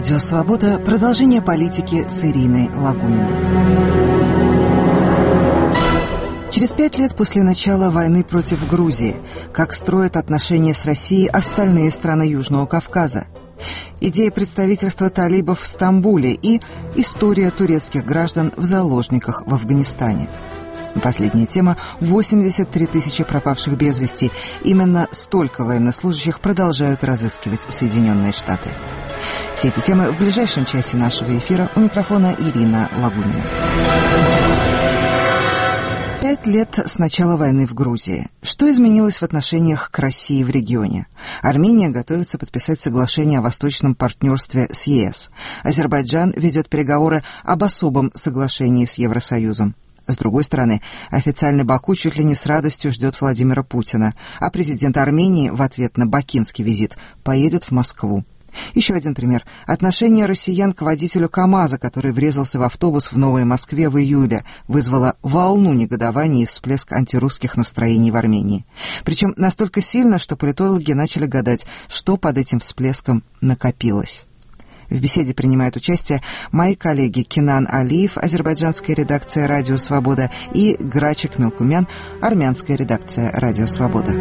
Радио «Свобода». Продолжение политики с Ириной Лагуниной. Через 5 лет после начала войны против Грузии, как строят отношения с Россией остальные страны Южного Кавказа, идея представительства талибов в Стамбуле и история турецких граждан в заложниках в Афганистане. Последняя тема – 83 тысячи пропавших без вести. Именно столько военнослужащих продолжают разыскивать Соединенные Штаты. Все эти темы в ближайшем часе нашего эфира. У микрофона Ирина Лагунина. 5 лет с начала войны в Грузии. Что изменилось в отношениях к России в регионе? Армения готовится подписать соглашение о восточном партнерстве с ЕС. Азербайджан ведет переговоры об особом соглашении с Евросоюзом. С другой стороны, официальный Баку чуть ли не с радостью ждет Владимира Путина, а президент Армении в ответ на бакинский визит поедет в Москву. Еще один пример. Отношение россиян к водителю КАМАЗа, который врезался в автобус в Новой Москве в июле, вызвало волну негодования и всплеск антирусских настроений в Армении. Причем настолько сильно, что политологи начали гадать, что под этим всплеском накопилось. В беседе принимают участие мои коллеги Кинан Алиев, азербайджанская редакция «Радио Свобода», и Грачик Мелкумян, армянская редакция «Радио Свобода».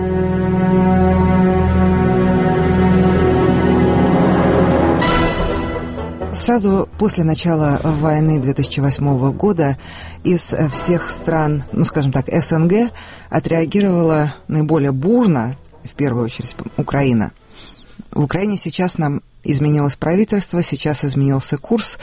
Сразу после начала войны 2008 года из всех стран, скажем так, СНГ, отреагировала наиболее бурно, в первую очередь, Украина. В Украине сейчас нам изменилось правительство, сейчас изменился курс,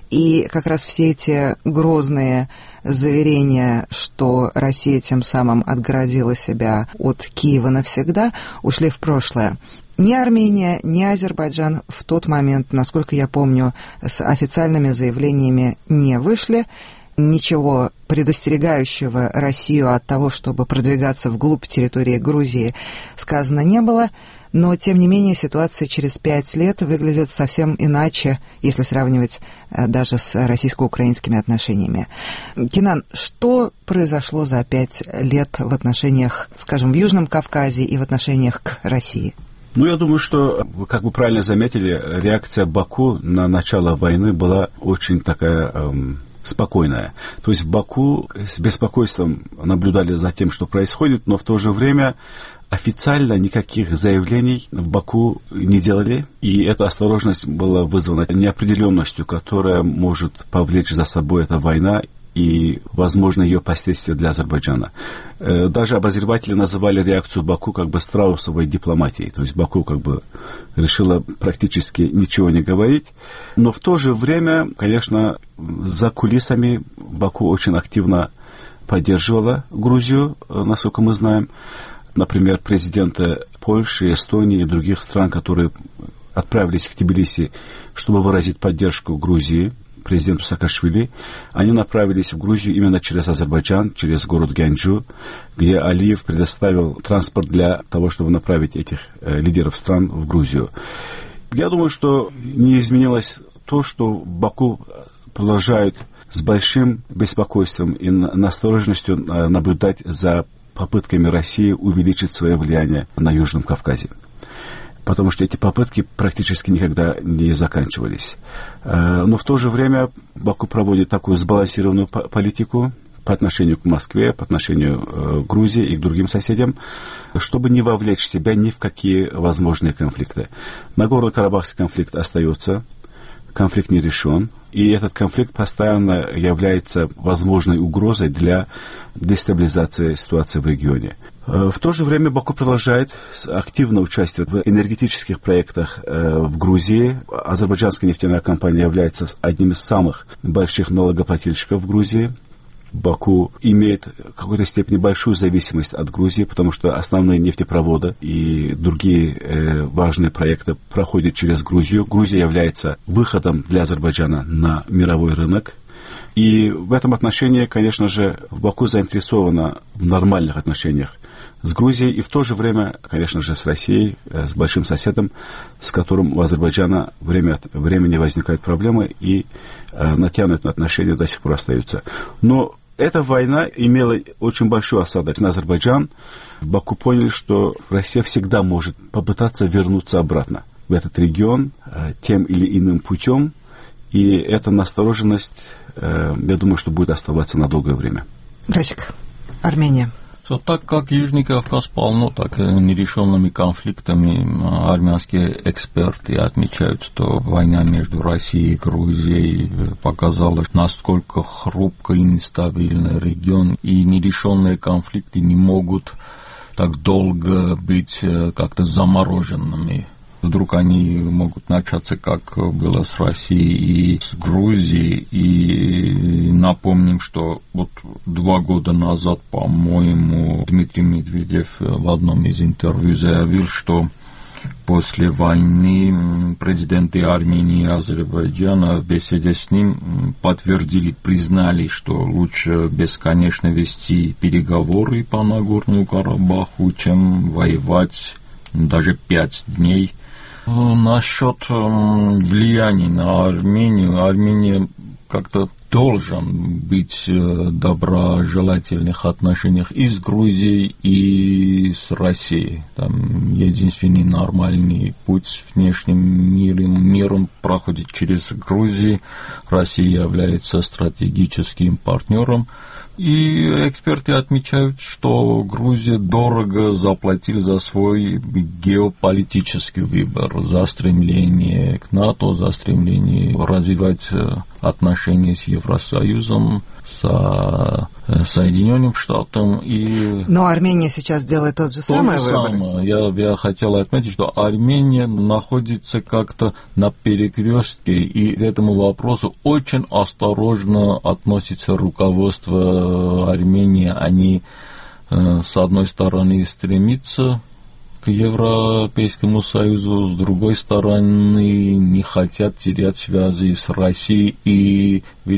и как раз все эти грозные заверения, что Россия тем самым отгородила себя от Киева навсегда, ушли в прошлое. Ни Армения, ни Азербайджан в тот момент, насколько я помню, с официальными заявлениями не вышли. Ничего предостерегающего Россию от того, чтобы продвигаться вглубь территории Грузии, сказано не было. Но, тем не менее, ситуация через 5 лет выглядит совсем иначе, если сравнивать даже с российско-украинскими отношениями. Кинан, что произошло за 5 лет в отношениях, скажем, в Южном Кавказе и в отношениях к России? Я думаю, что, как вы правильно заметили, реакция Баку на начало войны была очень такая спокойная. То есть в Баку с беспокойством наблюдали за тем, что происходит, но в то же время официально никаких заявлений в Баку не делали, и эта осторожность была вызвана неопределенностью, которая может повлечь за собой эта война и, возможно, ее последствия для Азербайджана. Даже обозреватели называли реакцию Баку как бы страусовой дипломатией. То есть Баку как бы решила практически ничего не говорить. Но в то же время, конечно, за кулисами Баку очень активно поддерживала Грузию, насколько мы знаем. Например, президенты Польши, Эстонии и других стран, которые отправились в Тбилиси, чтобы выразить поддержку Грузии, президенту Саакашвили, они направились в Грузию именно через Азербайджан, через город Гянджу, где Алиев предоставил транспорт для того, чтобы направить этих лидеров стран в Грузию. Я думаю, что не изменилось то, что Баку продолжают с большим беспокойством и настороженностью наблюдать за попытками России увеличить свое влияние на Южном Кавказе. Потому что эти попытки практически никогда не заканчивались. Но в то же время Баку проводит такую сбалансированную политику по отношению к Москве, по отношению к Грузии и к другим соседям, чтобы не вовлечь себя ни в какие возможные конфликты. Нагорно-Карабахский конфликт остается, конфликт не решен, и этот конфликт постоянно является возможной угрозой для дестабилизации ситуации в регионе. В то же время Баку продолжает активно участвовать в энергетических проектах в Грузии. Азербайджанская нефтяная компания является одним из самых больших налогоплательщиков в Грузии. Баку имеет в какой-то степени большую зависимость от Грузии, потому что основные нефтепроводы и другие важные проекты проходят через Грузию. Грузия является выходом для Азербайджана на мировой рынок. И в этом отношении, конечно же, Баку заинтересована в нормальных отношениях с Грузией и в то же время, конечно же, с Россией, с большим соседом, с которым у Азербайджана время от времени возникают проблемы и натянутые отношения до сих пор остаются. Но эта война имела очень большой осадок на Азербайджан. В Баку поняли, что Россия всегда может попытаться вернуться обратно в этот регион тем или иным путем. И эта настороженность, я думаю, что будет оставаться на долгое время. Рачик, Армения. Так как Южный Кавказ полно так нерешенными конфликтами, армянские эксперты отмечают, что война между Россией и Грузией показала, насколько хрупкий и нестабильный регион, и нерешенные конфликты не могут так долго быть как-то замороженными. Вдруг они могут начаться, как было с Россией и с Грузией. И напомним, что вот 2 года назад, по-моему, Дмитрий Медведев в одном из интервью заявил, что после войны президенты Армении и Азербайджана в беседе с ним подтвердили, признали, что лучше бесконечно вести переговоры по Нагорному Карабаху, чем воевать даже 5 дней. Насчет влияния на Армению, Армения как-то должен быть в доброжелательных отношениях и с Грузией, и с Россией. Там единственный нормальный путь с внешним миром проходит через Грузию. Россия является стратегическим партнером. И эксперты отмечают, что Грузия дорого заплатила за свой геополитический выбор, за стремление к НАТО, за стремление развивать отношения с Евросоюзом, с Соединенным Штатом. Но Армения сейчас делает тот же самый выбор. Я хотел отметить, что Армения находится как-то на перекрестке, и к этому вопросу очень осторожно относится руководство Армении. Они, с одной стороны, стремятся к Европейскому Союзу, с другой стороны, не хотят терять связи с Россией, и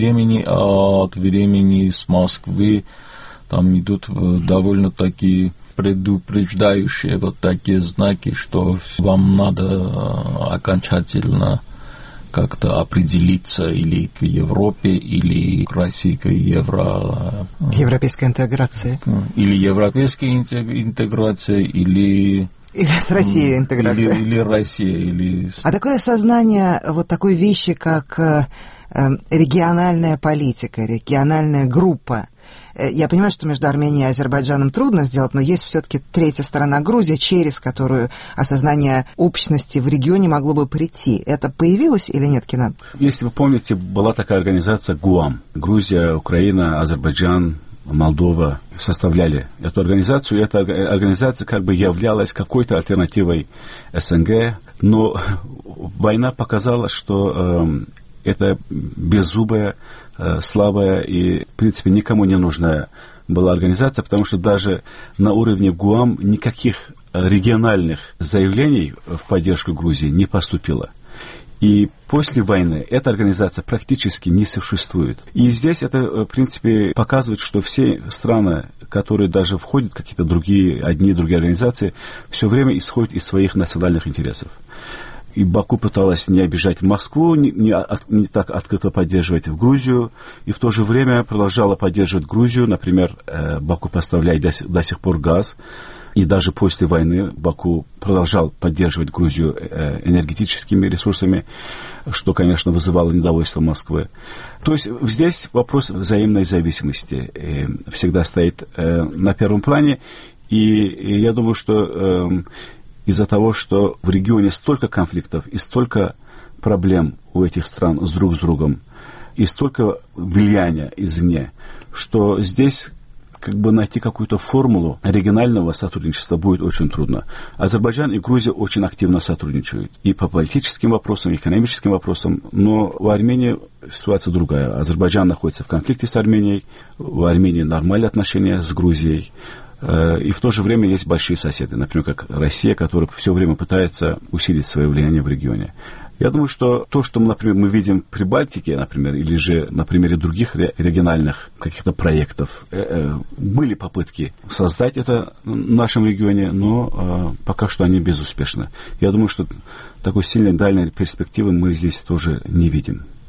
от времени с Москвы там идут довольно-таки предупреждающие вот такие знаки, что вам надо окончательно как-то определиться или к Европе, или к России, к европейской интеграции. Или европейской интеграции, или с Россией интеграция. Или Россия, А такое осознание вот такой вещи, как региональная политика, региональная группа. Я понимаю, что между Арменией и Азербайджаном трудно сделать, но есть все-таки третья сторона Грузия, через которую осознание общности в регионе могло бы прийти. Это появилось или нет, Кенан? Если вы помните, была такая организация ГУАМ. Грузия, Украина, Азербайджан, Молдова составляли эту организацию, и эта организация как бы являлась какой-то альтернативой СНГ, но война показала, что это беззубая, слабая и, в принципе, никому не нужная была организация, потому что даже на уровне ГУАМ никаких региональных заявлений в поддержку Грузии не поступило. И после войны эта организация практически не существует. И здесь это, в принципе, показывает, что все страны, которые даже входят в какие-то одни и другие организации, все время исходят из своих национальных интересов. И Баку пыталась не обижать Москву, не так открыто поддерживать в Грузию, и в то же время продолжала поддерживать Грузию. Например, Баку поставляет до сих пор газ, и даже после войны Баку продолжал поддерживать Грузию энергетическими ресурсами, что, конечно, вызывало недовольство Москвы. То есть здесь вопрос взаимной зависимости всегда стоит на первом плане, и я думаю, что из-за того, что в регионе столько конфликтов и столько проблем у этих стран друг с другом, и столько влияния извне, что здесь как бы найти какую-то формулу регионального сотрудничества будет очень трудно. Азербайджан и Грузия очень активно сотрудничают и по политическим вопросам, и экономическим вопросам, но у Армении ситуация другая. Азербайджан находится в конфликте с Арменией, у Армении нормальные отношения с Грузией, и в то же время есть большие соседи, например, как Россия, которая все время пытается усилить свое влияние в регионе. Я думаю, что то, что, например, мы видим при Балтике, например, или же на примере других региональных каких-то проектов, были попытки создать это в нашем регионе, но пока что они безуспешны. Я думаю, что такой сильной дальней перспективы мы здесь тоже не видим.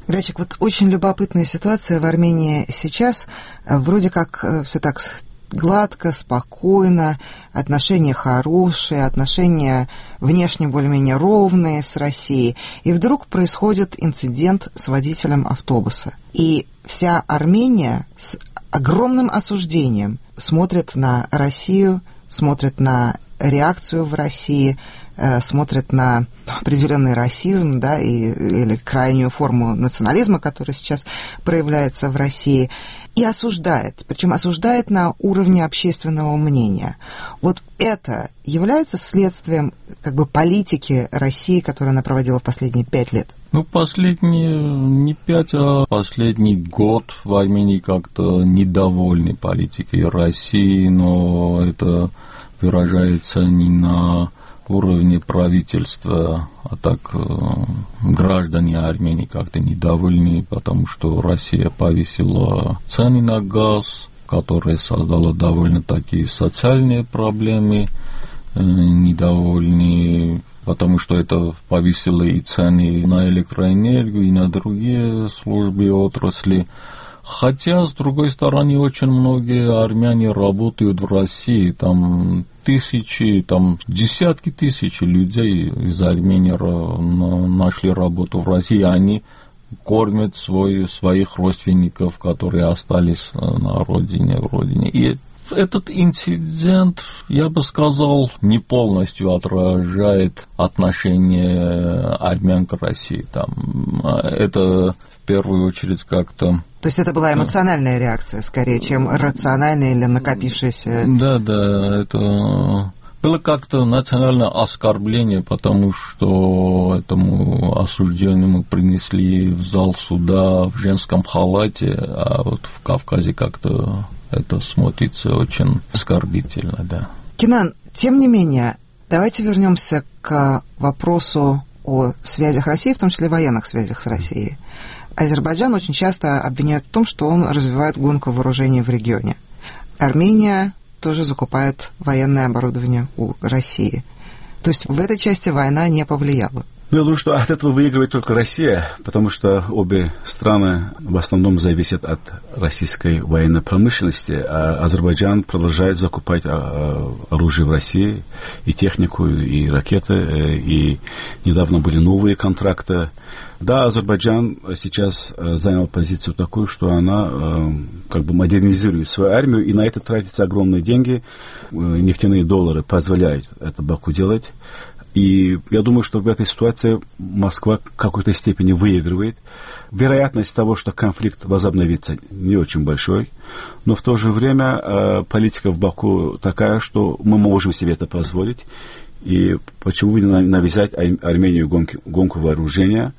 Грачик, вот очень любопытная ситуация в Армении сейчас. Вроде как все так гладко, спокойно, отношения хорошие, отношения внешне более-менее ровные с Россией. И вдруг происходит инцидент с водителем автобуса. И вся Армения с огромным осуждением смотрит на Россию, смотрит на реакцию в России, смотрит на определенный расизм, да, или крайнюю форму национализма, которая сейчас проявляется в России, и осуждает, причем осуждает на уровне общественного мнения. Вот это является следствием как бы политики России, которую она проводила в последние 5 лет? Ну, последние, не 5, а последний год в Армении как-то недовольны политикой России, но это выражается не на уровне правительства, а так граждане Армении как-то недовольны, потому что Россия повысила цены на газ, которая создала довольно такие социальные проблемы, недовольны, потому что это повысило и цены на электроэнергию, и на другие службы и отрасли. Хотя, с другой стороны, очень многие армяне работают в России, там тысячи, там десятки тысяч людей из Армении нашли работу в России, они кормят своих родственников, которые остались на родине, в родине. И этот инцидент, я бы сказал, не полностью отражает отношение армян к России. Там, это в первую очередь как-то... То есть это была эмоциональная реакция, скорее, чем рациональная или накопившаяся... Да, это было как-то национальное оскорбление, потому что этому осужденному принесли в зал суда в женском халате, а вот в Кавказе как-то это смотрится очень оскорбительно, да. Кенан, тем не менее, давайте вернемся к вопросу о связях России, в том числе военных связях с Россией. Азербайджан очень часто обвиняют в том, что он развивает гонку вооружений в регионе. Армения тоже закупает военное оборудование у России. То есть в этой части война не повлияла. Я думаю, что от этого выигрывает только Россия, потому что обе страны в основном зависят от российской военной промышленности, а Азербайджан продолжает закупать оружие в России, и технику, и ракеты, и недавно были новые контракты. Да, Азербайджан сейчас занял позицию такую, что она как бы модернизирует свою армию, и на это тратятся огромные деньги. Нефтяные доллары позволяют это Баку делать. И я думаю, что в этой ситуации Москва в какой-то степени выигрывает. Вероятность того, что конфликт возобновится, не очень большой. Но в то же время политика в Баку такая, что мы можем себе это позволить. И почему бы не навязать Армению гонку вооружения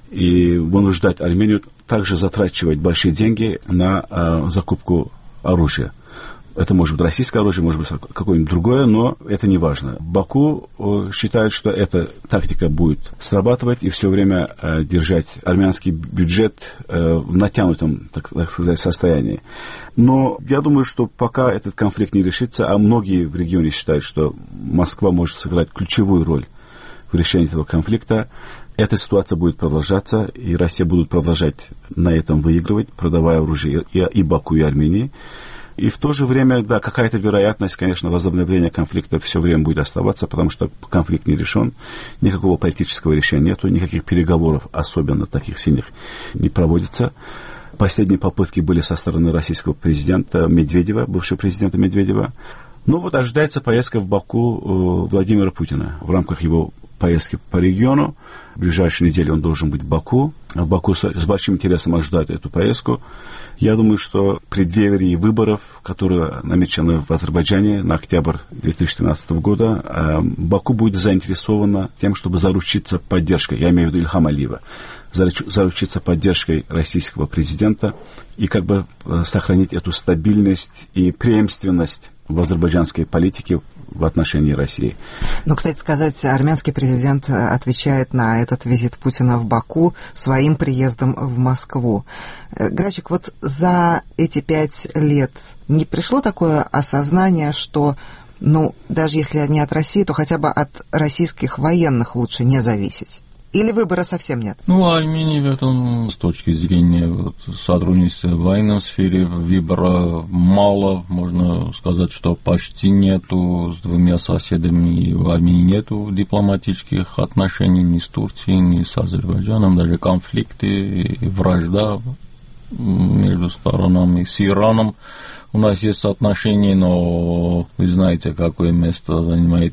и вынуждать Армению также затрачивать большие деньги на закупку оружия. Это может быть российское оружие, может быть какое-нибудь другое, но это не важно. Баку считает, что эта тактика будет срабатывать и все время держать армянский бюджет в натянутом, так сказать, состоянии. Но я думаю, что пока этот конфликт не решится, а многие в регионе считают, что Москва может сыграть ключевую роль в решении этого конфликта, эта ситуация будет продолжаться, и Россия будет продолжать на этом выигрывать, продавая оружие и Баку, и Армении. И в то же время, да, какая-то вероятность, конечно, возобновления конфликта все время будет оставаться, потому что конфликт не решен, никакого политического решения нету, никаких переговоров, особенно таких сильных, не проводится. Последние попытки были со стороны российского президента Медведева, бывшего президента Медведева. Ну вот ожидается поездка в Баку Владимира Путина. В рамках его поездки по региону, в ближайшие недели он должен быть в Баку. В Баку с большим интересом ожидают эту поездку. Я думаю, что в преддверии выборов, которые намечены в Азербайджане на октябрь 2013 года, Баку будет заинтересована тем, чтобы заручиться поддержкой, я имею в виду Ильхама Алиева, заручиться поддержкой российского президента и как бы сохранить эту стабильность и преемственность в азербайджанской политике в отношении России. Ну, кстати сказать, армянский президент отвечает на этот визит Путина в Баку своим приездом в Москву. Грачик, вот за эти 5 лет не пришло такое осознание, что, ну, даже если не от России, то хотя бы от российских военных лучше не зависеть? Или выбора совсем нет? Армении в этом, с точки зрения сотрудничества в военной сфере, выбора мало. Можно сказать, что почти нету. С двумя соседами в Армении нету дипломатических отношений ни с Турцией, ни с Азербайджаном. Даже конфликты и вражда между сторонами. С Ираном у нас есть отношения, но вы знаете, какое место занимает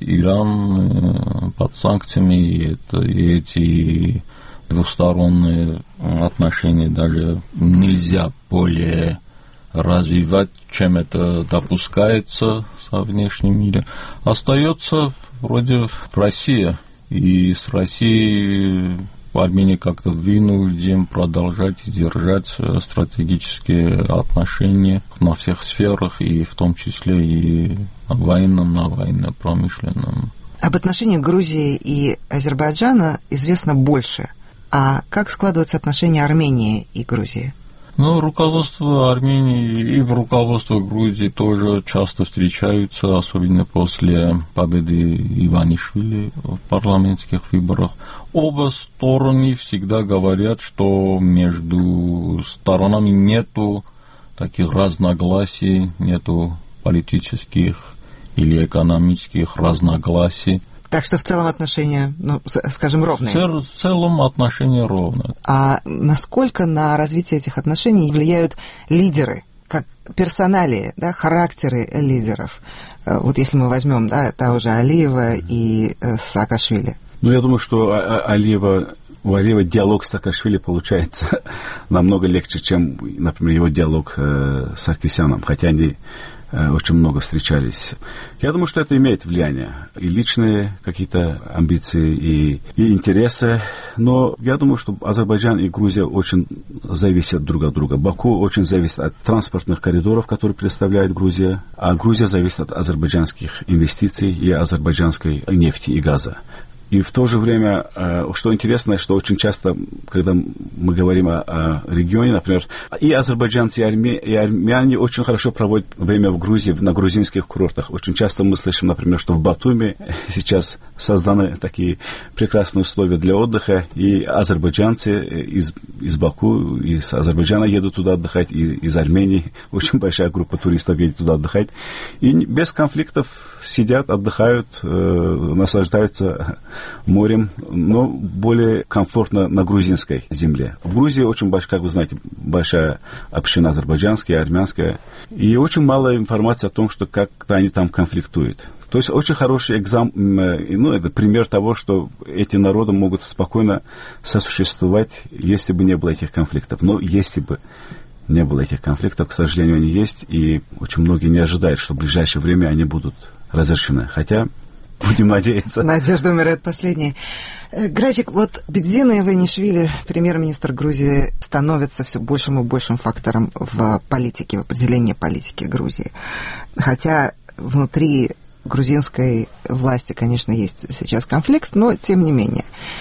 Иран под санкциями, и эти двусторонние отношения даже нельзя более развивать, чем это допускается со внешним миром. Остается вроде Россия, и с Россией Армении как-то вынужден продолжать и держать стратегические отношения на всех сферах, и в том числе и на военно-промышленном. Об отношениях Грузии и Азербайджана известно больше. А как складываются отношения Армении и Грузии? Руководство Армении и в руководство Грузии тоже часто встречаются, особенно после победы Иванишвили в парламентских выборах. Оба стороны всегда говорят, что между сторонами нету таких разногласий, нету политических или экономических разногласий. Так что в целом отношения, скажем, ровные? В целом отношения ровные. А насколько на развитие этих отношений влияют лидеры, как персоналии, характеры лидеров? Вот если мы возьмем, того же Алиева и Саакашвили. Я думаю, что у Алиева диалог с Саакашвили получается намного легче, чем, например, его диалог с Саркисяном, хотя они очень много встречались. Я думаю, что это имеет влияние. И личные какие-то амбиции, и интересы. Но я думаю, что Азербайджан и Грузия очень зависят друг от друга. Баку очень зависит от транспортных коридоров, которые предоставляет Грузия. А Грузия зависит от азербайджанских инвестиций и азербайджанской нефти и газа. И в то же время, что интересно, что очень часто, когда мы говорим о регионе, например, и азербайджанцы, и армяне очень хорошо проводят время в Грузии, на грузинских курортах. Очень часто мы слышим, например, что в Батуми сейчас созданы такие прекрасные условия для отдыха, и азербайджанцы из Баку, из Азербайджана едут туда отдыхать, и из Армении очень большая группа туристов едет туда отдыхать. И без конфликтов сидят, отдыхают, наслаждаются морем, но более комфортно на грузинской земле. В Грузии очень, как вы знаете, большая община азербайджанская, армянская, и очень мало информации о том, что как-то они там конфликтуют. То есть очень хороший это пример того, что эти народы могут спокойно сосуществовать, если бы не было этих конфликтов. Но если бы не было этих конфликтов, к сожалению, они есть, и очень многие не ожидают, что в ближайшее время они будут разрешены. Хотя будем надеяться. Надежда умирает последней. Гразик, Бедзина Иванишвили, премьер-министр Грузии, становится все большим и большим фактором в политике, в определении политики Грузии. Хотя внутри грузинской власти, конечно, есть сейчас конфликт, но тем не менее.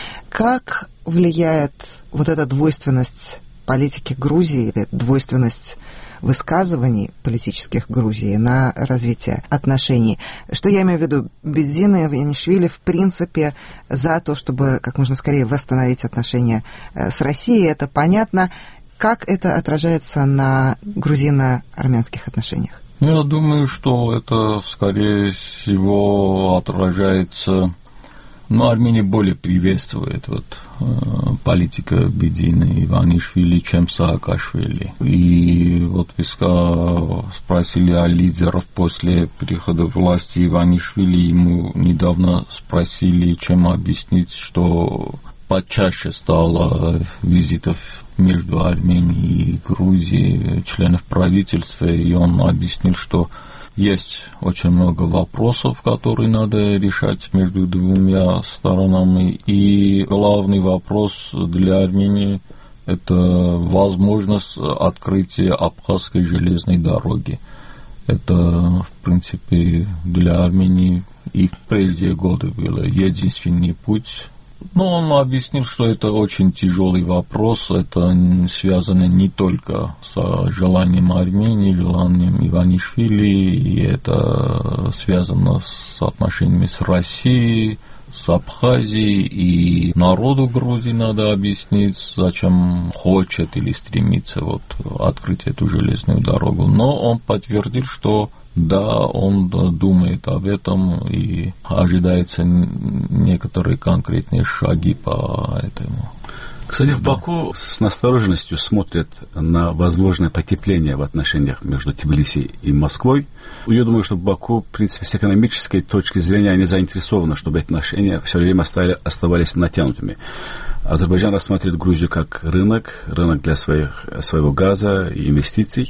Как влияет эта двойственность политики Грузии, или двойственность высказываний политических Грузии на развитие отношений? Что я имею в виду? Бедзина Иванишвили, в принципе, за то, чтобы как можно скорее восстановить отношения с Россией, это понятно. Как это отражается на грузино-армянских отношениях? Я думаю, что это, скорее всего, отражается... Армения более приветствует политика Бедзины Иванишвили, чем Саакашвили. И вы спросили о лидерах после перехода власти Иванишвили, ему недавно спросили, чем объяснить, что почаще стало визитов между Арменией и Грузией, членов правительства, и он объяснил, что есть очень много вопросов, которые надо решать между двумя сторонами, и главный вопрос для Армении – это возможность открытия Абхазской железной дороги. Это, в принципе, для Армении и в прежние годы был единственный путь. Но он объяснил, что это очень тяжелый вопрос, это связано не только с желанием Армении, желанием Иванишвили, и это связано с отношениями с Россией, с Абхазией, и народу Грузии надо объяснить, зачем хочет или стремится вот открыть эту железную дорогу. Но он подтвердил, что да, он думает об этом и ожидается некоторые конкретные шаги по этому. Кстати, в Баку с настороженностью смотрят на возможное потепление в отношениях между Тбилиси и Москвой. Я думаю, что в Баку, в принципе, с экономической точки зрения они заинтересованы, чтобы эти отношения все время оставались натянутыми. Азербайджан рассматривает Грузию как рынок для своего газа и инвестиций.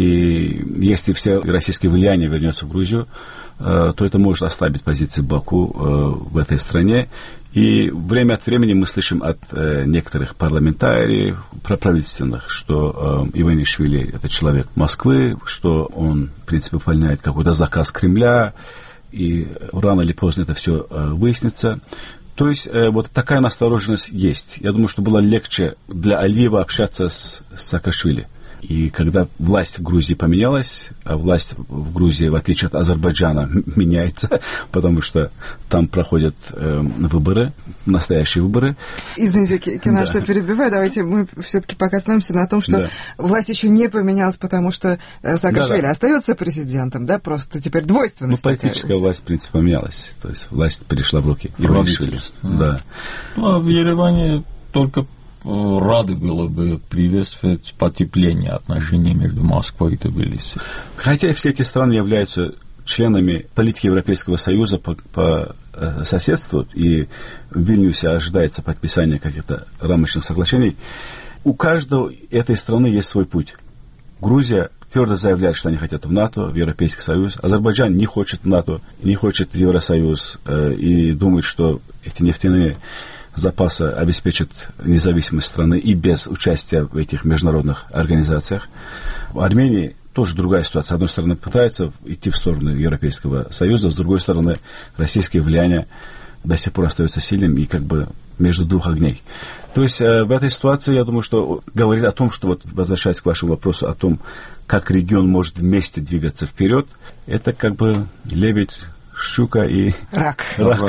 И если все российское влияние вернется в Грузию, то это может ослабить позиции Баку в этой стране. И время от времени мы слышим от некоторых парламентариев, правительственных, что Иванишвили – это человек Москвы, что он, в принципе, выполняет какой-то заказ Кремля, и рано или поздно это все выяснится. То есть вот такая настороженность есть. Я думаю, что было легче для Алиева общаться с Саакашвили. И когда власть в Грузии поменялась, а власть в Грузии, в отличие от Азербайджана, меняется, потому что там проходят выборы, настоящие выборы. Извините, Кенан, что перебиваю, давайте мы все-таки пока остановимся на том, что власть еще не поменялась, потому что Саакашвили остается президентом, да, просто теперь двойственность. Ну, политическая власть, в принципе, поменялась, то есть власть перешла в руки Иванишвили. Да. Ну, а в Ереване только рады было бы приветствовать потепление отношений между Москвой и Тбилиси. Хотя все эти страны являются членами политики Европейского Союза по соседству, и в Вильнюсе ожидается подписание каких-то рамочных соглашений, у каждой этой страны есть свой путь. Грузия твердо заявляет, что они хотят в НАТО, в Европейский Союз. Азербайджан не хочет в НАТО, не хочет в Евросоюз, и думает, что эти нефтяные запасы обеспечат независимость страны и без участия в этих международных организациях. В Армении тоже другая ситуация. С одной стороны, пытаются идти в сторону Европейского Союза, с другой стороны, российское влияние до сих пор остается сильным и как бы между двух огней. То есть в этой ситуации, я думаю, что говорить о том, что, вот, возвращаясь к вашему вопросу о том, как регион может вместе двигаться вперед, это как бы лебедь, щука и рак.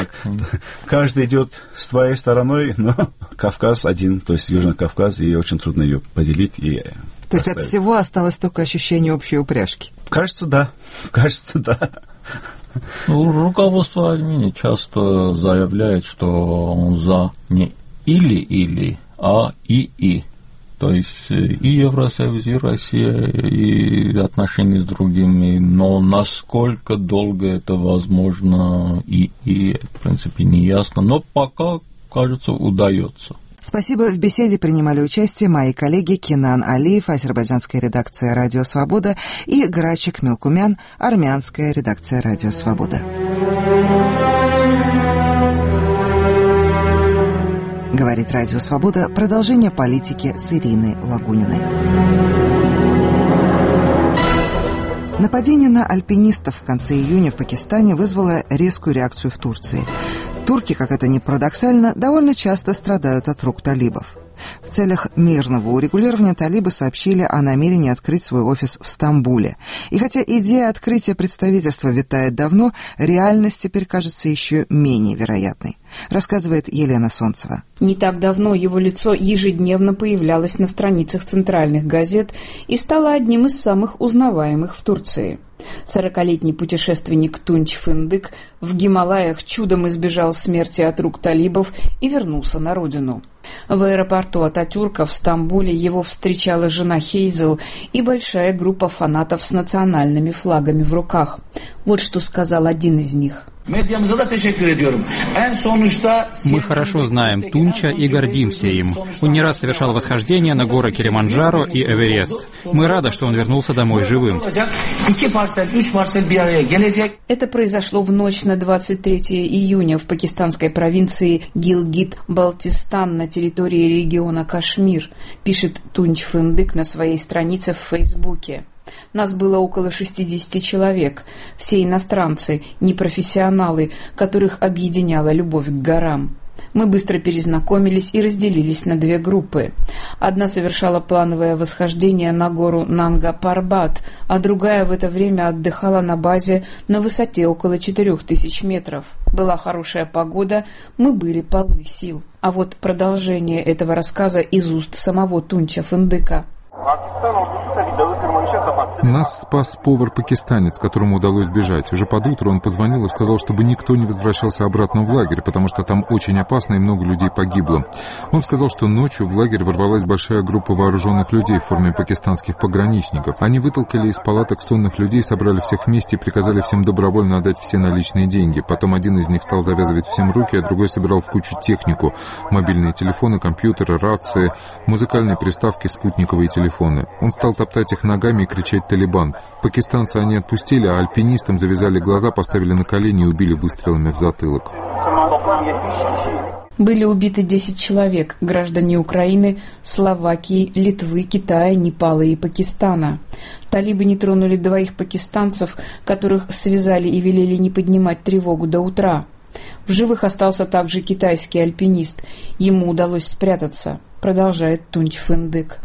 Каждый идет с твоей стороной, но Кавказ один, то есть Южный Кавказ, и очень трудно ее поделить. То есть от всего осталось только ощущение общей упряжки? Кажется, да. Ну, руководство Армении часто заявляет, что он за не или, а и. То есть и Евросоюз, и Россия, и отношения с другими, но насколько долго это возможно, и в принципе, не ясно, но пока, кажется, удается. Спасибо. В беседе принимали участие мои коллеги Кенан Алиев, азербайджанская редакция «Радио Свобода», и Грачик Мелкумян, армянская редакция «Радио Свобода». Говорит «Радио Свобода». Продолжение политики с Ириной Лагуниной. Нападение на альпинистов в конце июня в Пакистане вызвало резкую реакцию в Турции. Турки, как это ни парадоксально, довольно часто страдают от рук талибов. В целях мирного урегулирования талибы сообщили о намерении открыть свой офис в Стамбуле. И хотя идея открытия представительства витает давно, реальность теперь кажется еще менее вероятной, рассказывает Елена Солнцева. Не так давно его лицо ежедневно появлялось на страницах центральных газет и стало одним из самых узнаваемых в Турции. 40-летний путешественник Тунч Фындык в Гималаях чудом избежал смерти от рук талибов и вернулся на родину. В аэропорту Ататюрка в Стамбуле его встречала жена Хейзел и большая группа фанатов с национальными флагами в руках. Вот что сказал один из них. Мы хорошо знаем Тунча и гордимся им. Он не раз совершал восхождения на горы Килиманджаро и Эверест. Мы рады, что он вернулся домой живым. Это произошло в ночь на 23 июня в пакистанской провинции Гилгит-Балтистан на территории региона Кашмир, пишет Тунч Фындык на своей странице в Фейсбуке. Нас было около 60 человек, все иностранцы, непрофессионалы, которых объединяла любовь к горам. Мы быстро перезнакомились и разделились на две группы. Одна совершала плановое восхождение на гору Нанга-Парбат, а другая в это время отдыхала на базе на высоте около 4000 метров. Была хорошая погода, мы были полны сил. А вот продолжение этого рассказа из уст самого Тунча Фындыка. Нас спас повар-пакистанец, которому удалось бежать. Уже под утро он позвонил и сказал, чтобы никто не возвращался обратно в лагерь, потому что там очень опасно и много людей погибло. Он сказал, что ночью в лагерь ворвалась большая группа вооруженных людей в форме пакистанских пограничников. Они вытолкали из палаток сонных людей, собрали всех вместе и приказали всем добровольно отдать все наличные деньги. Потом один из них стал завязывать всем руки, а другой собирал в кучу технику. Мобильные телефоны, компьютеры, рации, музыкальные приставки, спутниковые телефоны. Он стал топтать их ногами и кричать «Талибан». Пакистанца они отпустили, а альпинистам завязали глаза, поставили на колени и убили выстрелами в затылок. Были убиты 10 человек, граждане Украины, Словакии, Литвы, Китая, Непала и Пакистана. Талибы не тронули 2 пакистанцев, которых связали и велели не поднимать тревогу до утра. В живых остался также китайский альпинист. Ему удалось спрятаться, продолжает Тунч Фындык.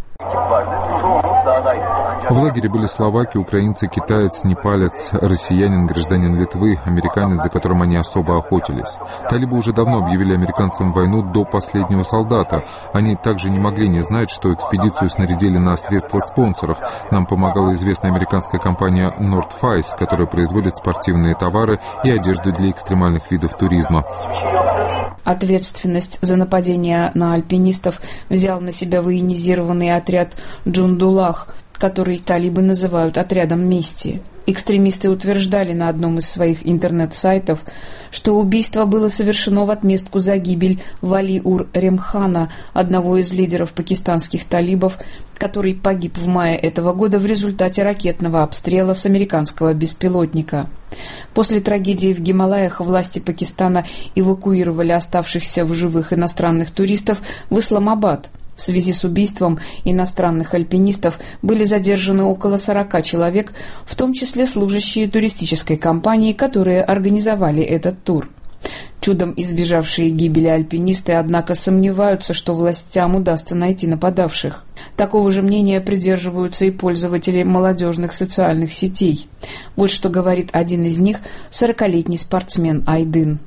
В лагере были словаки, украинцы, китаец, непалец, россиянин, гражданин Литвы, американец, за которым они особо охотились. Талибы уже давно объявили американцам войну до последнего солдата. Они также не могли не знать, что экспедицию снарядили на средства спонсоров. Нам помогала известная американская компания North Face, которая производит спортивные товары и одежду для экстремальных видов туризма. Ответственность за нападение на альпинистов взял на себя военизированный отряд Джундулах, который талибы называют отрядом мести. Экстремисты утверждали на одном из своих интернет-сайтов, что убийство было совершено в отместку за гибель Вали-ур-Ремхана, одного из лидеров пакистанских талибов, который погиб в мае этого года в результате ракетного обстрела с американского беспилотника. После трагедии в Гималаях власти Пакистана эвакуировали оставшихся в живых иностранных туристов в Исламабад. В связи с убийством иностранных альпинистов были задержаны около 40 человек, в том числе служащие туристической компании, которые организовали этот тур. Чудом избежавшие гибели альпинисты, однако, сомневаются, что властям удастся найти нападавших. Такого же мнения придерживаются и пользователи молодежных социальных сетей. Вот что говорит один из них, 40-летний спортсмен Айдын.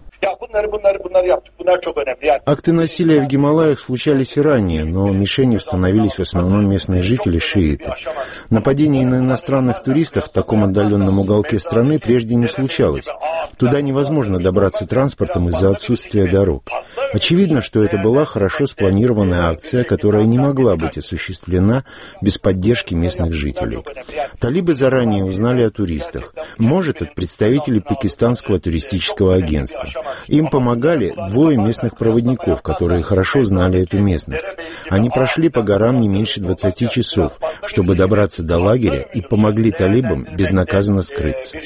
Акты насилия в Гималаях случались и ранее, но мишенью становились в основном местные жители шииты. Нападений на иностранных туристов в таком отдаленном уголке страны прежде не случалось. Туда невозможно добраться транспортом из-за отсутствия дорог. Очевидно, что это была хорошо спланированная акция, которая не могла быть осуществлена без поддержки местных жителей. Талибы заранее узнали о туристах, может, от представителей пакистанского туристического агентства. Им помогали 2 местных проводников, которые хорошо знали эту местность. Они прошли по горам не меньше 20 часов, чтобы добраться до лагеря, и помогли талибам безнаказанно скрыться.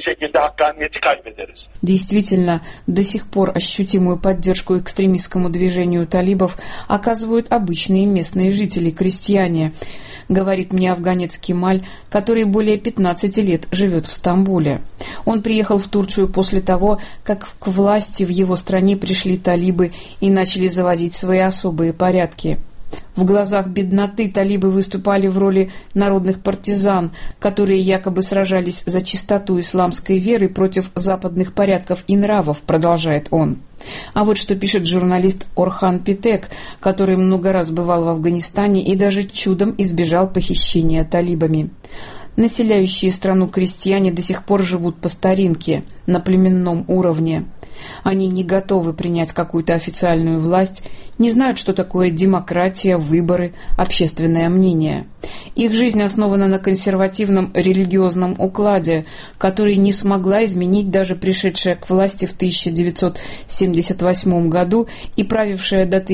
Действительно, до сих пор ощутимую поддержку экстремистскому движению талибов оказывают обычные местные жители-крестьяне, говорит мне афганец Кемаль, который более 15 лет живет в Стамбуле. Он приехал в Турцию после того, как к власти в его стране пришли талибы и начали заводить свои особые порядки. В глазах бедноты талибы выступали в роли народных партизан, которые якобы сражались за чистоту исламской веры против западных порядков и нравов, продолжает он. А вот что пишет журналист Орхан Питек, который много раз бывал в Афганистане и даже чудом избежал похищения талибами. Населяющие страну крестьяне до сих пор живут по старинке, на племенном уровне. Они не готовы принять какую-то официальную власть, не знают, что такое демократия, выборы, общественное мнение. Их жизнь основана на консервативном религиозном укладе, который не смогла изменить даже пришедшая к власти в 1978 году и правившая до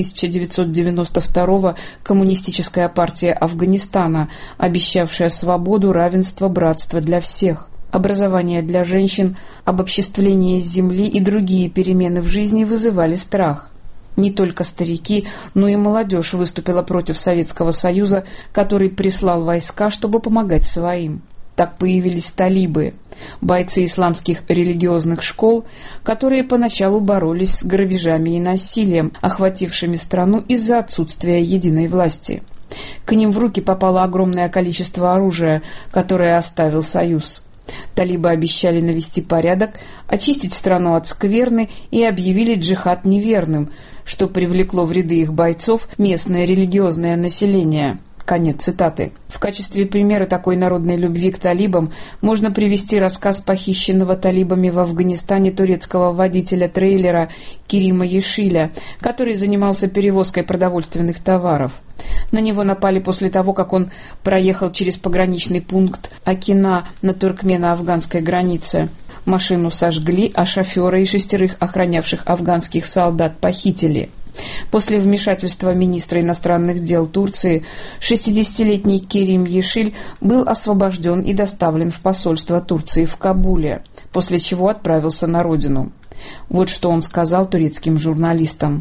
1992 коммунистическая партия Афганистана, обещавшая свободу, равенство, братство для всех. Образование для женщин, обобществление земли и другие перемены в жизни вызывали страх. Не только старики, но и молодежь выступила против Советского Союза, который прислал войска, чтобы помогать своим. Так появились талибы, бойцы исламских религиозных школ, которые поначалу боролись с грабежами и насилием, охватившими страну из-за отсутствия единой власти. К ним в руки попало огромное количество оружия, которое оставил Союз. Талибы обещали навести порядок, очистить страну от скверны и объявили джихад неверным, что привлекло в ряды их бойцов местное религиозное население. Конец цитаты. В качестве примера такой народной любви к талибам можно привести рассказ похищенного талибами в Афганистане турецкого водителя трейлера Керима Ешиля, который занимался перевозкой продовольственных товаров. На него напали после того, как он проехал через пограничный пункт Акина на туркмено-афганской границе. Машину сожгли, а шофера и 6 охранявших афганских солдат похитили. После вмешательства министра иностранных дел Турции 60-летний Керим Ешиль был освобожден и доставлен в посольство Турции в Кабуле, после чего отправился на родину. Вот что он сказал турецким журналистам.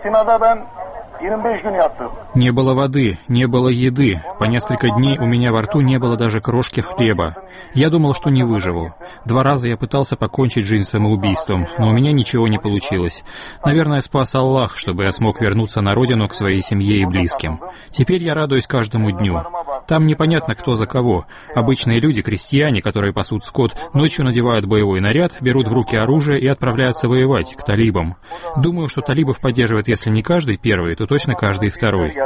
Не было воды, не было еды. По несколько дней у меня во рту не было даже крошки хлеба. Я думал, что не выживу. 2 раза я пытался покончить жизнь самоубийством, но у меня ничего не получилось. Наверное, спас Аллах, чтобы я смог вернуться на родину к своей семье и близким. Теперь я радуюсь каждому дню. Там непонятно, кто за кого. Обычные люди, крестьяне, которые пасут скот, ночью надевают боевой наряд, берут в руки оружие и отправляются воевать к талибам. Думаю, что талибов поддерживает, если не каждый первый, то точно каждый второй.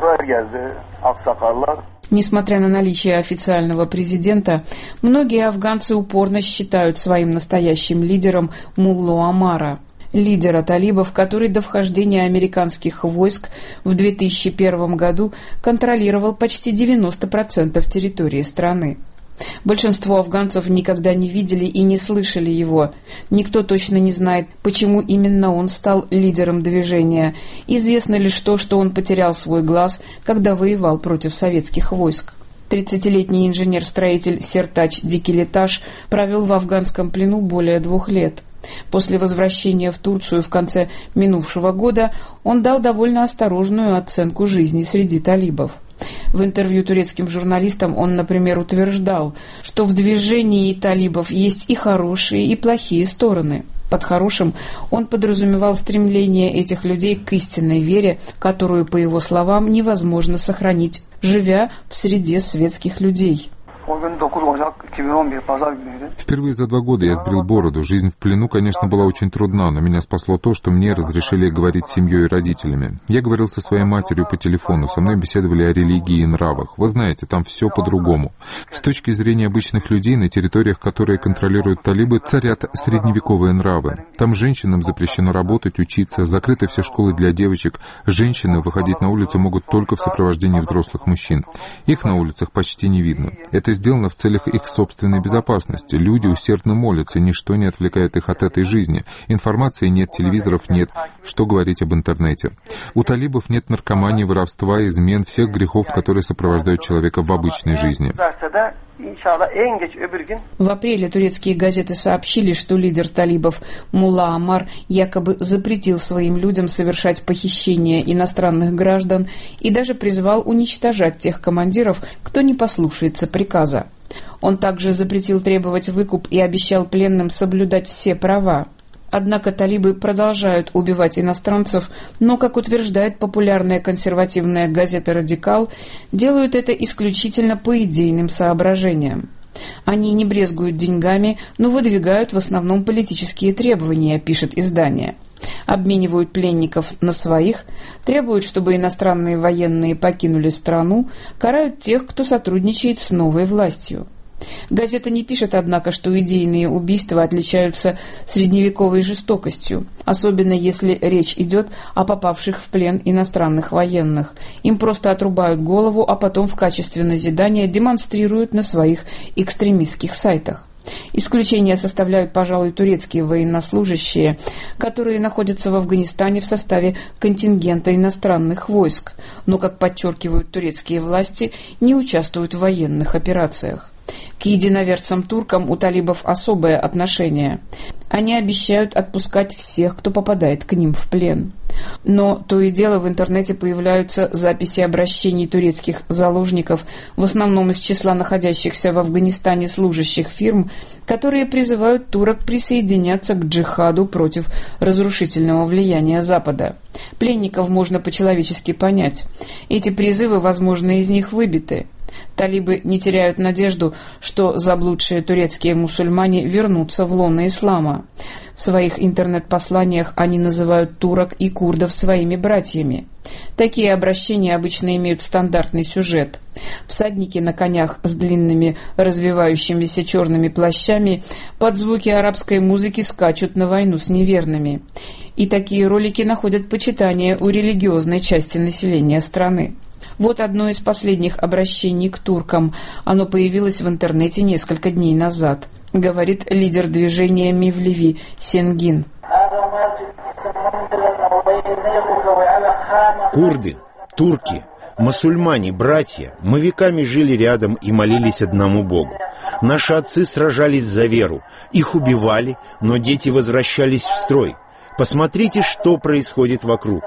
Несмотря на наличие официального президента, многие афганцы упорно считают своим настоящим лидером Муллу Омара, лидера талибов, который до вхождения американских войск в 2001 году контролировал почти 90% территории страны. Большинство афганцев никогда не видели и не слышали его. Никто точно не знает, почему именно он стал лидером движения. Известно лишь то, что он потерял свой глаз, когда воевал против советских войск. 30-летний инженер-строитель Сертач Дикилеташ провел в афганском плену более 2 лет. После возвращения в Турцию в конце минувшего года он дал довольно осторожную оценку жизни среди талибов. В интервью турецким журналистам он, например, утверждал, что в движении талибов есть и хорошие, и плохие стороны. Под хорошим он подразумевал стремление этих людей к истинной вере, которую, по его словам, невозможно сохранить, живя в среде светских людей. Впервые за 2 года я сбрил бороду. Жизнь в плену, конечно, была очень трудна, но меня спасло то, что мне разрешили говорить с семьей и родителями. Я говорил со своей матерью по телефону, со мной беседовали о религии и нравах. Вы знаете, там все по-другому. С точки зрения обычных людей, на территориях, которые контролируют талибы, царят средневековые нравы. Там женщинам запрещено работать, учиться, закрыты все школы для девочек. Женщины выходить на улицу могут только в сопровождении взрослых мужчин. Их на улицах почти не видно. Это сделано в целях их собственной безопасности. Люди усердно молятся, ничто не отвлекает их от этой жизни. Информации нет, телевизоров нет, что говорить об интернете. У талибов нет наркомании, воровства, измен, всех грехов, которые сопровождают человека в обычной жизни. В апреле турецкие газеты сообщили, что лидер талибов Мулла Омар якобы запретил своим людям совершать похищения иностранных граждан и даже призвал уничтожать тех командиров, кто не послушается приказа. Он также запретил требовать выкуп и обещал пленным соблюдать все права. Однако талибы продолжают убивать иностранцев, но, как утверждает популярная консервативная газета «Радикал», делают это исключительно по идейным соображениям. Они не брезгуют деньгами, но выдвигают в основном политические требования, пишет издание. Обменивают пленников на своих, требуют, чтобы иностранные военные покинули страну, карают тех, кто сотрудничает с новой властью. Газета не пишет, однако, что идейные убийства отличаются средневековой жестокостью, особенно если речь идет о попавших в плен иностранных военных. Им просто отрубают голову, а потом в качестве назидания демонстрируют на своих экстремистских сайтах. Исключение составляют, пожалуй, турецкие военнослужащие, которые находятся в Афганистане в составе контингента иностранных войск, но, как подчеркивают турецкие власти, не участвуют в военных операциях. К единоверцам-туркам у талибов особое отношение. Они обещают отпускать всех, кто попадает к ним в плен. Но то и дело в интернете появляются записи обращений турецких заложников, в основном из числа находящихся в Афганистане служащих фирм, которые призывают турок присоединяться к джихаду против разрушительного влияния Запада. Пленников можно по-человечески понять. Эти призывы, возможно, из них выбиты. Талибы не теряют надежду, что заблудшие турецкие мусульмане вернутся в лоно ислама. В своих интернет-посланиях они называют турок и курдов своими братьями. Такие обращения обычно имеют стандартный сюжет. Всадники на конях с длинными развивающимися черными плащами под звуки арабской музыки скачут на войну с неверными. И такие ролики находят почитание у религиозной части населения страны. Вот одно из последних обращений к туркам. Оно появилось в интернете несколько дней назад. Говорит лидер движения Мевлеви Сенгин. Курды, турки, мусульмане, братья, мы веками жили рядом и молились одному Богу. Наши отцы сражались за веру, их убивали, но дети возвращались в строй. Посмотрите, что происходит вокруг.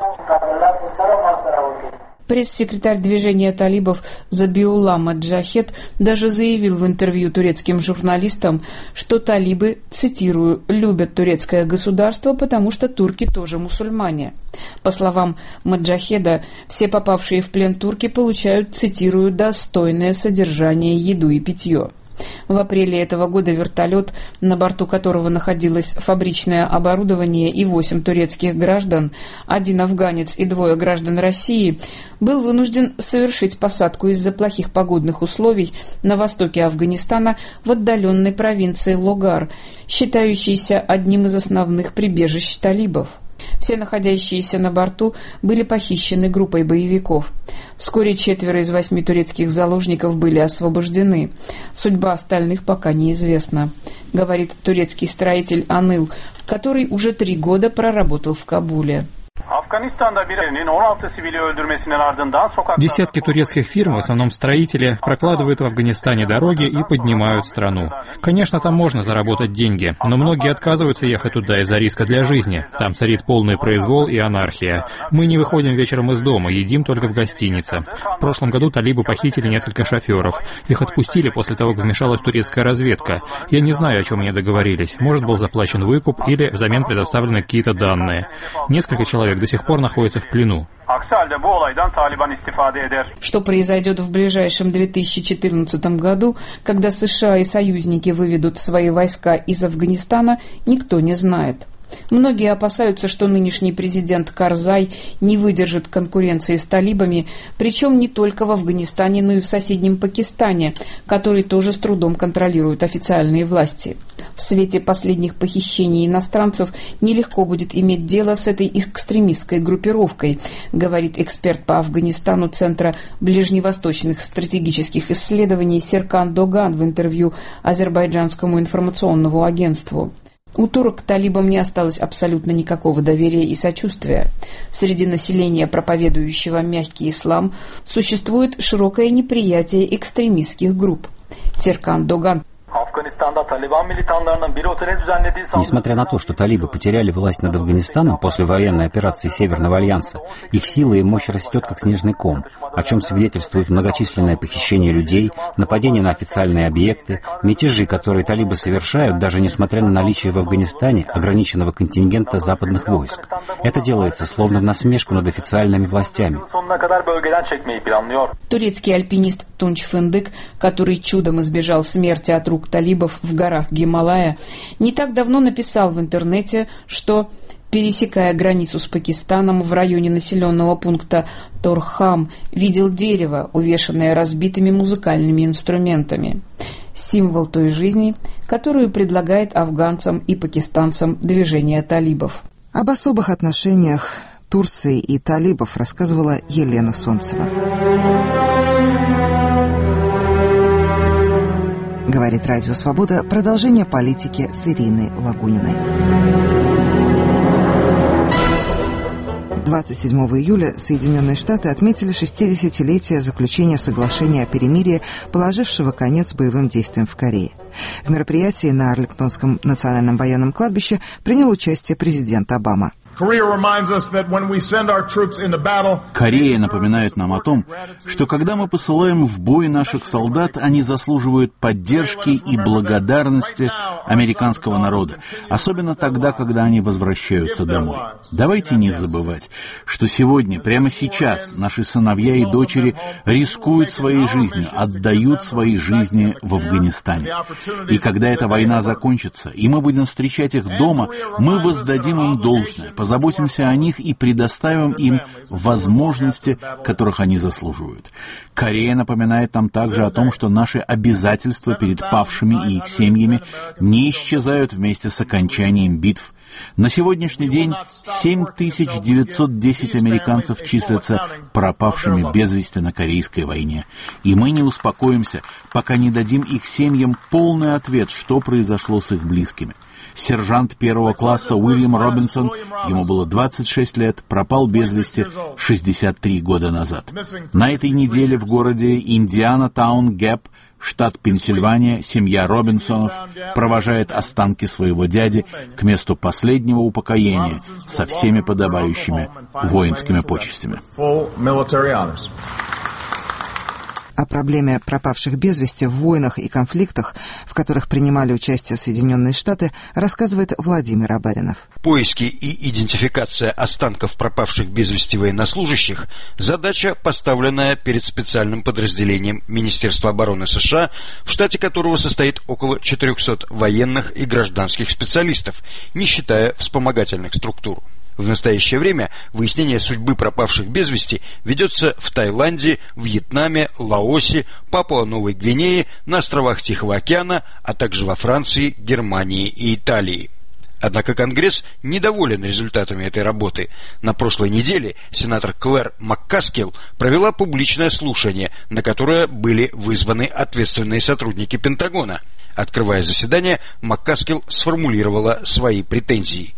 Пресс-секретарь движения талибов Забиулла Маджахед даже заявил в интервью турецким журналистам, что талибы, цитирую, «любят турецкое государство, потому что турки тоже мусульмане». По словам Маджахеда, все попавшие в плен турки получают, цитирую, «достойное содержание, еду и питье». В апреле этого года вертолет, на борту которого находилось фабричное оборудование и 8 турецких граждан, 1 афганец и 2 граждан России, был вынужден совершить посадку из-за плохих погодных условий на востоке Афганистана в отдаленной провинции Логар, считающейся одним из основных прибежищ талибов. Все находящиеся на борту были похищены группой боевиков. Вскоре 4 из 8 турецких заложников были освобождены. Судьба остальных пока неизвестна, говорит турецкий строитель Аныл, который уже 3 года проработал в Кабуле. Десятки турецких фирм, в основном строители, прокладывают в Афганистане дороги и поднимают страну. Конечно, там можно заработать деньги, но многие отказываются ехать туда из-за риска для жизни. Там царит полный произвол и анархия. Мы не выходим вечером из дома, едим только в гостинице. В прошлом году талибы похитили несколько шоферов. Их отпустили после того, как вмешалась турецкая разведка. Я не знаю, о чем они договорились. Может, был заплачен выкуп или взамен предоставлены какие-то данные. Несколько человек до сих пор находятся в плену. Что произойдет в ближайшем 2014 году, когда США и союзники выведут свои войска из Афганистана, никто не знает. Многие опасаются, что нынешний президент Карзай не выдержит конкуренции с талибами, причем не только в Афганистане, но и в соседнем Пакистане, который тоже с трудом контролируют официальные власти. В свете последних похищений иностранцев нелегко будет иметь дело с этой экстремистской группировкой, говорит эксперт по Афганистану Центра ближневосточных стратегических исследований Серкан Доган в интервью азербайджанскому информационному агентству. У турок к талибам не осталось абсолютно никакого доверия и сочувствия. Среди населения, проповедующего мягкий ислам, существует широкое неприятие экстремистских групп. Серкан Доган. Несмотря на то, что талибы потеряли власть над Афганистаном после военной операции Северного альянса, их сила и мощь растет как снежный ком, о чем свидетельствует многочисленное похищение людей, нападения на официальные объекты, мятежи, которые талибы совершают, даже несмотря на наличие в Афганистане ограниченного контингента западных войск. Это делается словно в насмешку над официальными властями. Турецкий альпинист Тунч Фындык, который чудом избежал смерти от рук талибов в горах Гималая, не так давно написал в интернете, что, пересекая границу с Пакистаном в районе населенного пункта Торхам, видел дерево, увешанное разбитыми музыкальными инструментами. Символ той жизни, которую предлагает афганцам и пакистанцам движение талибов. Об особых отношениях Турции и талибов рассказывала Елена Солнцева. Говорит Радио Свобода. Продолжение политики с Ириной Лагуниной. 27 июля Соединенные Штаты отметили 60-летие заключения соглашения о перемирии, положившего конец боевым действиям в Корее. В мероприятии на Арлингтонском национальном военном кладбище принял участие президент Обама. Корея напоминает нам о том, что когда мы посылаем в бой наших солдат, они заслуживают поддержки и благодарности американского народа, особенно тогда, когда они возвращаются домой. Давайте не забывать, что сегодня, прямо сейчас, наши сыновья и дочери рискуют своей жизнью, отдают свои жизни в Афганистане. И когда эта война закончится, и мы будем встречать их дома, мы воздадим им должное, позаботимся о них и предоставим им возможности, которых они заслуживают. Корея напоминает нам также о том, что наши обязательства перед павшими и их семьями не исчезают вместе с окончанием битв. На сегодняшний день 7910 американцев числятся пропавшими без вести на Корейской войне. И мы не успокоимся, пока не дадим их семьям полный ответ, что произошло с их близкими. Сержант первого класса Уильям Робинсон, ему было 26 лет, пропал без вести 63 года назад. На этой неделе в городе Индиана-Таун-Гэп, штат Пенсильвания, семья Робинсонов провожает останки своего дяди к месту последнего упокоения со всеми подобающими воинскими почестями. О проблеме пропавших без вести в войнах и конфликтах, в которых принимали участие Соединенные Штаты, рассказывает Владимир Абаринов. Поиски и идентификация останков пропавших без вести военнослужащих – задача, поставленная перед специальным подразделением Министерства обороны США, в штате которого состоит около 400 военных и гражданских специалистов, не считая вспомогательных структур. В настоящее время выяснение судьбы пропавших без вести ведется в Таиланде, Вьетнаме, Лаосе, Папуа-Новой Гвинее, на островах Тихого океана, а также во Франции, Германии и Италии. Однако Конгресс недоволен результатами этой работы. На прошлой неделе сенатор Клэр Маккаскил провела публичное слушание, на которое были вызваны ответственные сотрудники Пентагона. Открывая заседание, Маккаскил сформулировала свои претензии.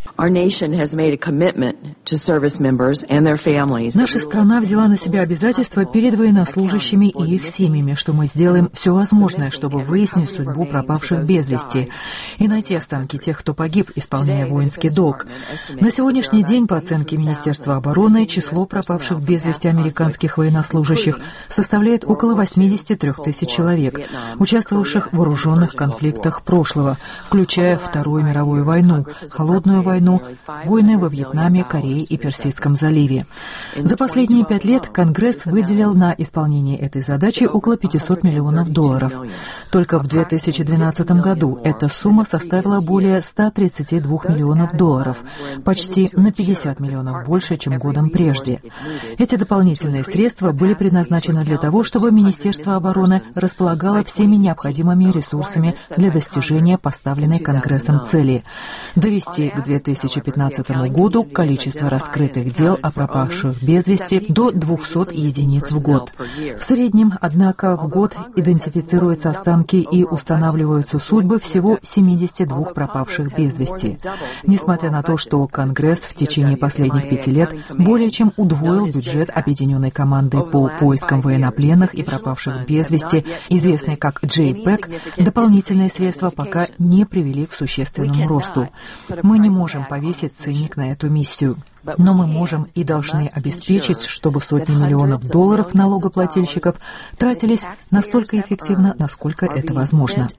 Наша страна взяла на себя обязательства перед военнослужащими и их семьями, что мы сделаем все возможное, чтобы выяснить судьбу пропавших без вести и найти останки тех, кто погиб, исполняя воинский долг. На сегодняшний день, по оценке Министерства обороны, число пропавших без вести американских военнослужащих составляет около 83 тысяч человек, участвовавших в вооруженных конфликтах прошлого, включая Вторую мировую войну, Холодную войну, войны во Вьетнаме, Корее и Персидском заливе. За последние 5 лет Конгресс выделил на исполнение этой задачи около $500 миллионов. Только в 2012 году эта сумма составила более $132 миллионов, почти на 50 миллионов больше, чем годом прежде. Эти дополнительные средства были предназначены для того, чтобы Министерство обороны располагало всеми необходимыми ресурсами для достижения поставленной Конгрессом цели – довести к 2015 году количество раскрытых дел о пропавших без вести до 200 единиц в год. В среднем, однако, в год идентифицируются останки и устанавливаются судьбы всего 72 пропавших без вести. Несмотря на то, что Конгресс в течение последних 5 лет более чем удвоил бюджет Объединенной команды по поискам военнопленных и пропавших без вести, известной как JPEG, дополнительные средства пока не привели к существенному росту. Мы не можем повесить ценник на эту миссию. Но мы можем и должны обеспечить, чтобы сотни миллионов долларов налогоплательщиков тратились настолько эффективно, насколько это возможно.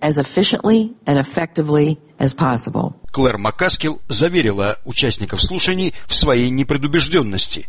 Клэр Маккаскил заверила участников слушаний в своей непредубежденности.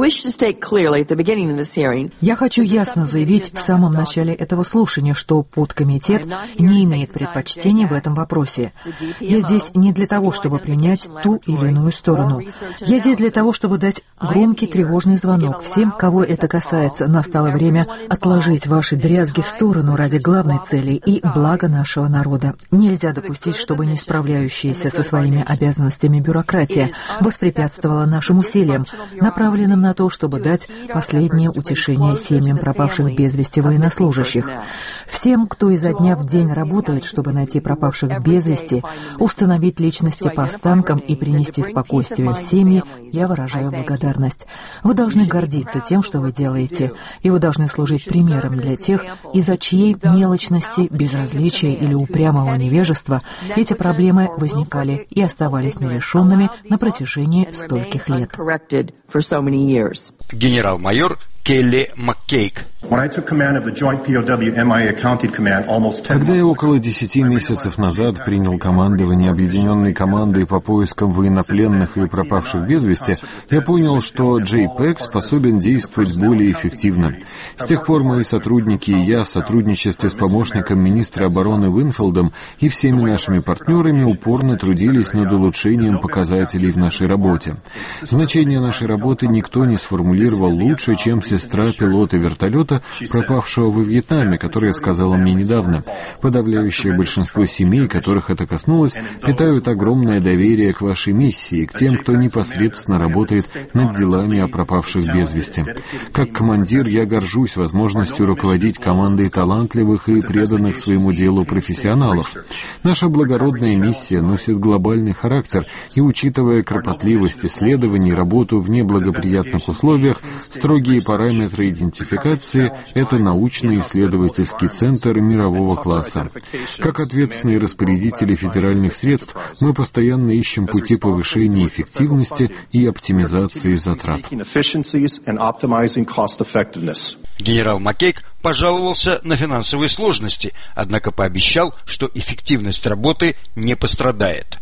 Я хочу ясно заявить в самом начале этого слушания, что подкомитет не имеет предпочтений в этом вопросе. Я здесь не для того, чтобы принять ту или иную сторону. Я здесь для того, чтобы дать громкий тревожный звонок всем, кого это касается. Настало время отложить ваши дрязги в сторону ради главной цели и блага нашего народа. Нельзя допустить, чтобы не справляющаяся со своими обязанностями бюрократия воспрепятствовала нашим усилиям, направленным на то, чтобы дать последнее утешение семьям пропавших без вести военнослужащих. Всем, кто изо дня в день работает, чтобы найти пропавших без вести, установить личности по останкам и принести спокойствие в семьи, я выражаю благодарность. Вы должны гордиться тем, что вы делаете, и вы должны служить примером для тех, из-за чьей мелочности, безразличия или упрямого невежества эти проблемы возникали и оставались нерешенными на протяжении стольких лет. Генерал-майор Келли Маккейг. Когда я около 10 месяцев назад принял командование Объединенной командой по поискам военнопленных и пропавших без вести, я понял, что JPEG способен действовать более эффективно. С тех пор мои сотрудники и я в сотрудничестве с помощником министра обороны Уинфилдом и всеми нашими партнерами упорно трудились над улучшением показателей в нашей работе. Значение нашей работы никто не сформулировал лучше, чем сестра пилота вертолета, пропавшего во Вьетнаме, которая сказала мне недавно: подавляющее большинство семей, которых это коснулось, питают огромное доверие к вашей миссии, к тем, кто непосредственно работает над делами о пропавших без вести. Как командир я горжусь возможностью руководить командой талантливых и преданных своему делу профессионалов. Наша благородная миссия носит глобальный характер, и, учитывая кропотливость исследований и работу в неблагоприятных условиях, строгие параметры идентификации — это научно-исследовательский центр мирового класса. Как ответственные распорядители федеральных средств, мы постоянно ищем пути повышения эффективности и оптимизации затрат. Генерал Маккейг пожаловался на финансовые сложности, однако пообещал, что эффективность работы не пострадает.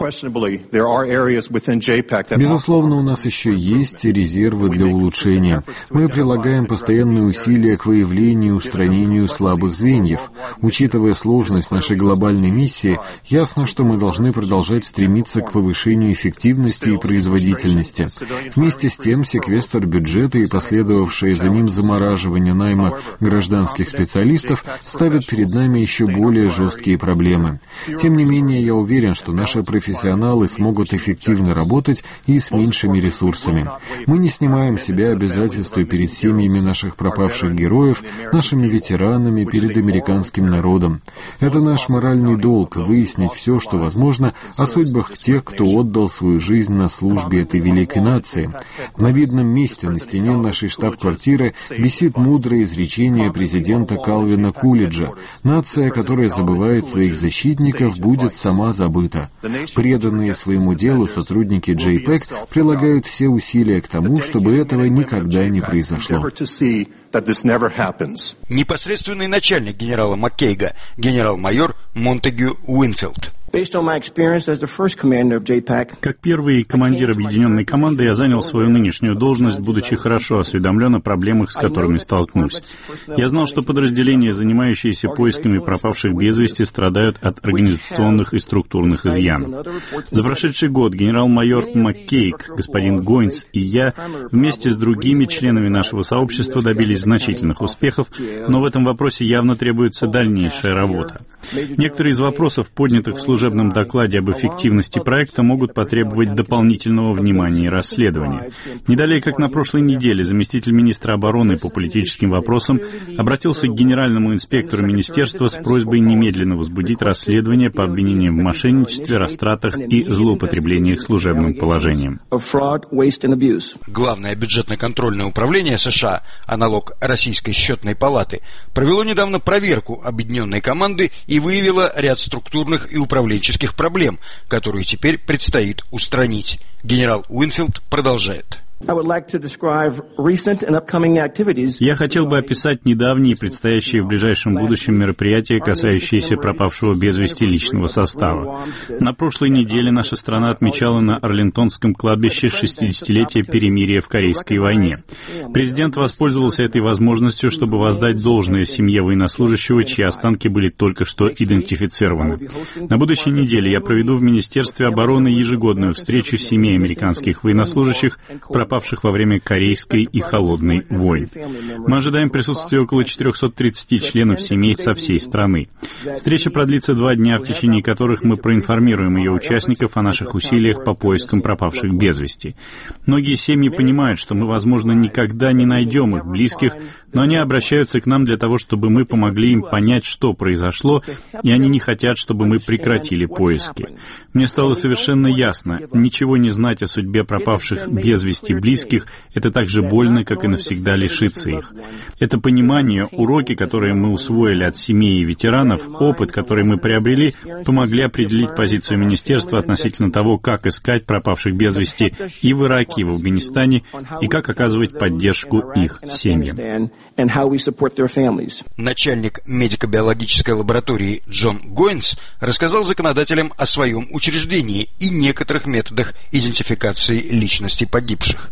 Безусловно, у нас еще есть резервы для улучшения. Мы прилагаем постоянные усилия к выявлению и устранению слабых звеньев. Учитывая сложность нашей глобальной миссии, ясно, что мы должны продолжать стремиться к повышению эффективности и производительности. Вместе с тем, секвестр бюджета и последовавшее за ним замораживание найма гражданских специалистов ставят перед нами еще более жесткие проблемы. Тем не менее, я уверен, что наши профессионалы смогут эффективно работать и с меньшими ресурсами. Мы не снимаем с себя обязательства перед семьями наших пропавших героев, нашими ветеранами, перед американским народом. Это наш моральный долг — выяснить все, что возможно, о судьбах тех, кто отдал свою жизнь на службе этой великой нации. На видном месте на стене нашей штаб-квартиры висит мудрое изречение президента Калвина Кулиджа: «Нация, которая забывает своих защитников, будет сама забыта». Преданные своему делу сотрудники JPEG прилагают все усилия к тому, чтобы этого никогда не произошло. Непосредственный начальник генерала Маккейга, генерал-майор Монтегю Уинфилд. Как первый командир объединенной команды я занял свою нынешнюю должность, будучи хорошо осведомлен о проблемах, с которыми столкнусь. Я знал, что подразделения, занимающиеся поисками пропавших без вести, страдают от организационных и структурных изъянов. За прошедший год генерал-майор Маккейг, господин Гойнс и я вместе с другими членами нашего сообщества добились значительных успехов, но в этом вопросе явно требуется дальнейшая работа. Некоторые из вопросов, поднятых в служебном докладе об эффективности проекта, могут потребовать дополнительного внимания и расследования. Не далее, как на прошлой неделе, заместитель министра обороны по политическим вопросам обратился к генеральному инспектору министерства с просьбой немедленно возбудить расследование по обвинениям в мошенничестве, растратах и злоупотреблениях служебным положением. Главное бюджетно-контрольное управление США, аналог Российской счетной палаты, провело недавно проверку объединенной команды и выявило ряд структурных и управленческих проблем, которые теперь предстоит устранить. Генерал Уинфилд продолжает. Я хотел бы описать недавние и предстоящие в ближайшем будущем мероприятия, касающиеся пропавшего без вести личного состава. На прошлой неделе наша страна отмечала на Арлингтонском кладбище 60-летие перемирия в Корейской войне. Президент воспользовался этой возможностью, чтобы воздать должное семье военнослужащего, чьи останки были только что идентифицированы. На будущей неделе я проведу в Министерстве обороны ежегодную встречу семей американских военнослужащих, пропавших пропавших во время Корейской и Холодной войн. Мы ожидаем присутствия около 430 членов семей со всей страны. Встреча продлится 2 дня, в течение которых мы проинформируем ее участников о наших усилиях по поискам пропавших без вести. Многие семьи понимают, что мы, возможно, никогда не найдем их близких, но они обращаются к нам для того, чтобы мы помогли им понять, что произошло, и они не хотят, чтобы мы прекратили поиски. Мне стало совершенно ясно, ничего не знать о судьбе пропавших без вести близких — это так же больно, как и навсегда лишиться их. Это понимание, уроки, которые мы усвоили от семей и ветеранов, опыт, который мы приобрели, помогли определить позицию министерства относительно того, как искать пропавших без вести и в Ираке, и в Афганистане, и как оказывать поддержку их семьям. Начальник медико-биологической лаборатории Джон Гойнс рассказал законодателям о своем учреждении и некоторых методах идентификации личности погибших.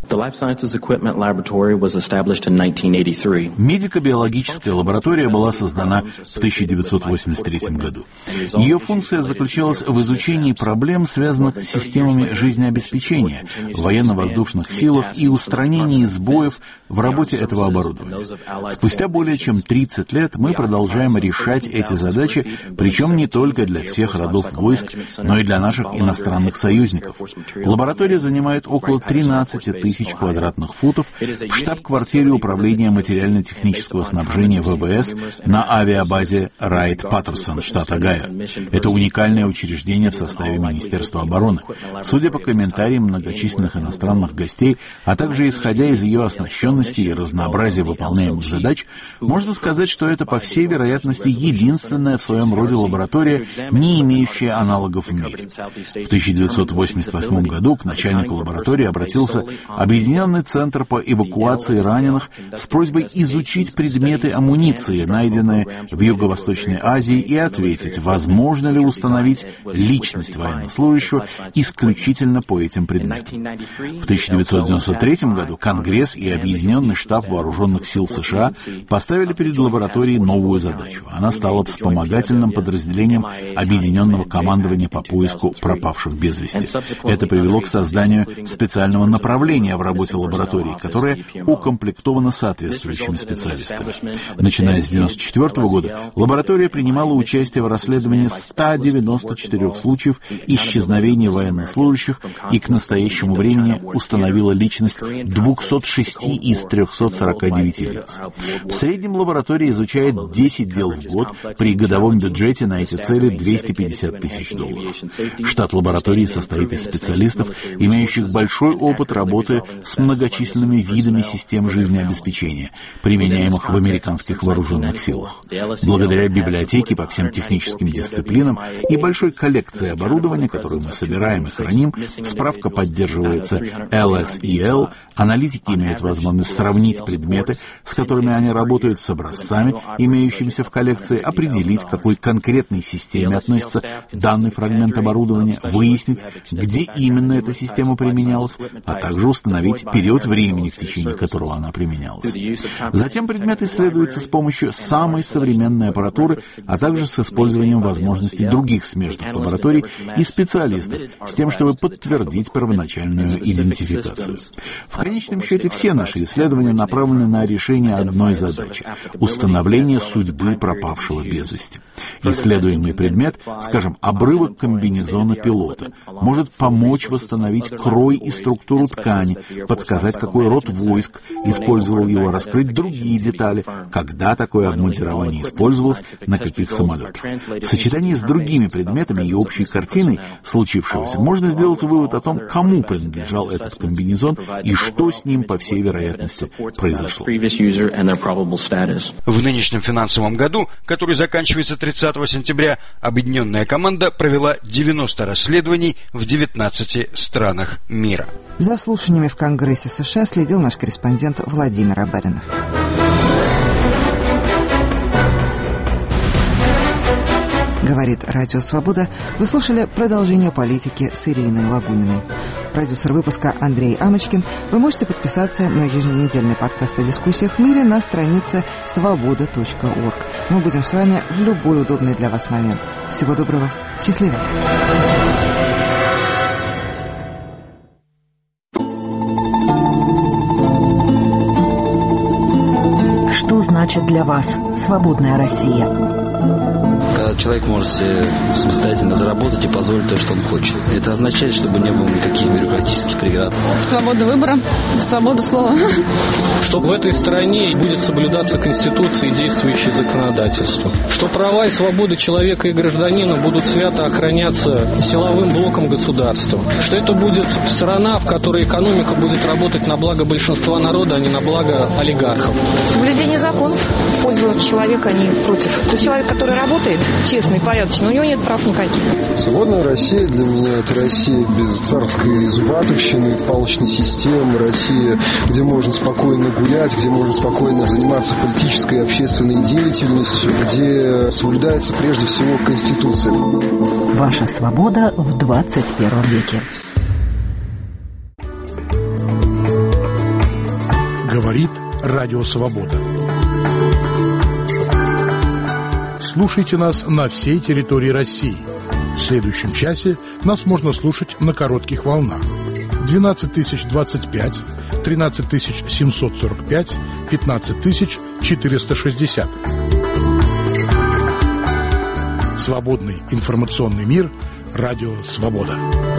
Медико-биологическая лаборатория была создана в 1983 году. Ее функция заключалась в изучении проблем, связанных с системами жизнеобеспечения, военно-воздушных силах и устранении сбоев в работе этого оборудования. Спустя более чем 30 лет мы продолжаем решать эти задачи, причем не только для всех родов войск, но и для наших иностранных союзников. Лаборатория занимает около 13 тысяч квадратных футов в штаб-квартире Управления материально-технического снабжения ВВС на авиабазе Райт-Паттерсон, штат Огайо. Это уникальное учреждение в составе Министерства обороны. Судя по комментариям многочисленных иностранных гостей, а также исходя из ее оснащенности и разнообразия выполняемых задач, можно сказать, что это, по всей вероятности, единственная в своем роде лаборатория, не имеющая аналогов в мире. В 1988 году к начальнику лаборатории обратился Объединенный центр по эвакуации раненых с просьбой изучить предметы амуниции, найденные в Юго-Восточной Азии, и ответить, возможно ли установить личность военнослужащего исключительно по этим предметам. В 1993 году Конгресс и Объединенный штаб вооруженных сил США поставили перед лабораторией новую задачу. Она стала вспомогательным подразделением Объединенного командования по поиску пропавших без вести. Это привело к созданию специального направления в работе лаборатории, которое укомплектовано соответствующими специалистами. Начиная с 1994 года лаборатория принимала участие в расследовании 194 случаев исчезновения военнослужащих и к настоящему времени установила личность 206 из 349 лиц. В среднем лаборатория изучает 10 дел в год, при годовом бюджете на эти цели $250 тысяч. Штат лаборатории состоит из специалистов, имеющих большой опыт работы с многочисленными видами систем жизнеобеспечения, применяемых в американских вооруженных силах. Благодаря библиотеке по всем техническим дисциплинам и большой коллекции оборудования, которую мы собираем и храним, справка поддерживается LSEL, аналитики имеют возможность сравнить предметы, с которыми они работают, с образцами, имеющимися в коллекции, определить, к какой конкретной системе относится данный фрагмент оборудования, выяснить, где именно эта система применялась, а также установить период времени, в течение которого она применялась. Затем предмет исследуется с помощью самой современной аппаратуры, а также с использованием возможностей других смежных лабораторий и специалистов, с тем, чтобы подтвердить первоначальную идентификацию. В конечном счете, все наши исследования направлены на решение одной задачи – установление судьбы пропавшего без вести. Исследуемый предмет, скажем, обрывок комбинезона пилота, может помочь восстановить крой и структуру ткани, подсказать, какой род войск использовал его, раскрыть другие детали, когда такое обмундирование использовалось, на каких самолетах. В сочетании с другими предметами и общей картиной случившегося можно сделать вывод о том, кому принадлежал этот комбинезон и что с ним, по всей вероятности, произошло. В нынешнем финансовом году, который заканчивается 30 сентября, объединенная команда провела 90 расследований в 19 странах мира. За слушаниями в Конгрессе США следил наш корреспондент Владимир Абаринов. Говорит Радио Свобода. Вы слушали продолжение политики с Ириной Лагуниной. Продюсер выпуска Андрей Амочкин. Вы можете подписаться на еженедельный подкаст о дискуссиях в мире на странице svoboda.org. Мы будем с вами в любой удобный для вас момент. Всего доброго. Счастливо. значит для вас свободная Россия? Когда человек может себе самостоятельно заработать и позволить то, что он хочет. Это означает, чтобы не было никаких бюрократических преград. Свобода выбора, свобода слова. Что в этой стране будет соблюдаться Конституция и действующее законодательство. Что права и свободы человека и гражданина будут свято охраняться силовым блоком государства. Что это будет страна, в которой экономика будет работать на благо большинства народа, а не на благо олигархов. Соблюдение законов в пользу человека, а не против. Тот человек, который работает, честный, порядочный, у него нет прав никаких. Свободная Россия для меня — это Россия без царской зубатовщины, палочной системы, Россия, где можно спокойно гулять, где можно спокойно заниматься политической и общественной деятельностью, где соблюдается прежде всего Конституция. Ваша свобода в 21 веке. Говорит Радио Свобода. Слушайте нас на всей территории России. В следующем часе нас можно слушать на коротких волнах. 12025, 13745, 15460. Свободный информационный мир. Радио Свобода.